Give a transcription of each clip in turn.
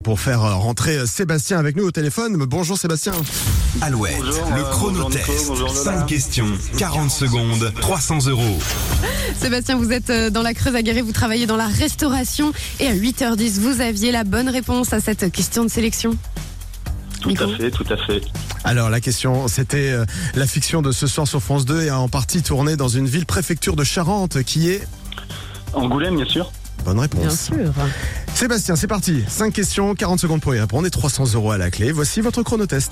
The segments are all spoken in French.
pour faire rentrer Sébastien avec nous au téléphone. Bonjour Sébastien. Alouette, Bonjour, le chronotest. bonjour Nico, bonjour Lola. 5 questions, 40 secondes, 300 €. Sébastien, vous êtes dans la Creuse à Guéret, vous travaillez dans la restauration et à 8h10, vous aviez la bonne réponse à cette question de sélection. Tout à fait. Alors la question, c'était la fiction de Ce soir sur France 2 et en partie tournée dans une ville préfecture de Charente qui est... Angoulême, bien sûr. Bonne réponse. Bien sûr. Sébastien, c'est parti. 5 questions, 40 secondes pour y répondre et 300 € à la clé. Voici votre chronotest.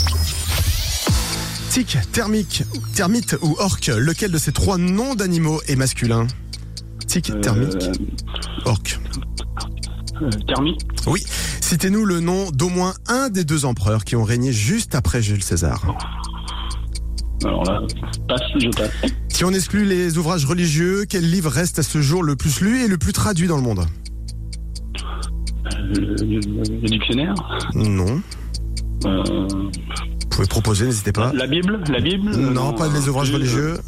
Tic, termite ou orque, lequel de ces 3 noms d'animaux est masculin? Tic, termite, orque. Thermique. Oui. Citez-nous le nom d'au moins un des 2 empereurs qui ont régné juste après Jules César. Alors là, je passe. Si on exclut les ouvrages religieux, quel livre reste à ce jour le plus lu et le plus traduit dans le monde? Le dictionnaire. Non. Euh, Vous pouvez proposer, n'hésitez pas. La Bible. Non, pas les ouvrages religieux.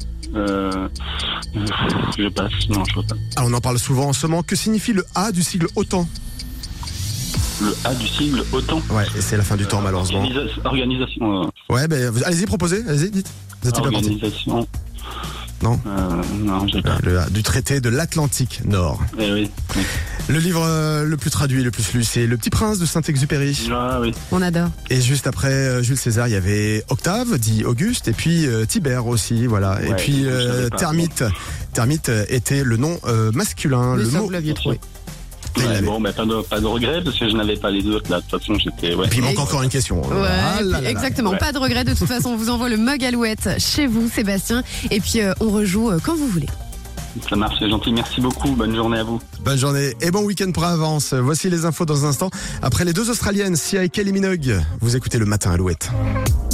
Je passe. Non, je vois pas. Ah, on en parle souvent en ce moment. Que signifie le A du sigle OTAN? Le A du sigle OTAN. Ouais, et c'est la fin du temps malheureusement. Organisation. Ouais, ben allez-y, proposez, allez-y, dites. Vous êtes pas parti. Organisation. Non. Non, j'ai pas. Le A du traité de l'Atlantique Nord. Eh oui. Le livre le plus traduit, le plus lu, c'est Le Petit Prince de Saint-Exupéry. Ah oui. On adore. Et juste après Jules César, il y avait Octave, dit Auguste, et puis Tibère aussi, voilà. Et Ouais, puis je savais pas. Termite était le nom masculin. Le Le sang, mot. vous l'aviez trouvé. Il Ouais, l'avait. bon, pas de regret parce que je n'avais pas les autres là. De toute façon, j'étais. Ouais. Et puis il manque encore une question. Ouais, Ah là là là. exactement. Ouais. Pas de regret. De toute façon, on vous envoie le mug Alouette chez vous, Sébastien. Et puis, on rejoue quand vous voulez. Ça marche, c'est gentil. Merci beaucoup. Bonne journée à vous. Bonne journée et bon week-end pour avance. Voici les infos dans un instant. Après les 2 Australiennes, Sia et Kelly Minogue, vous écoutez le matin Alouette.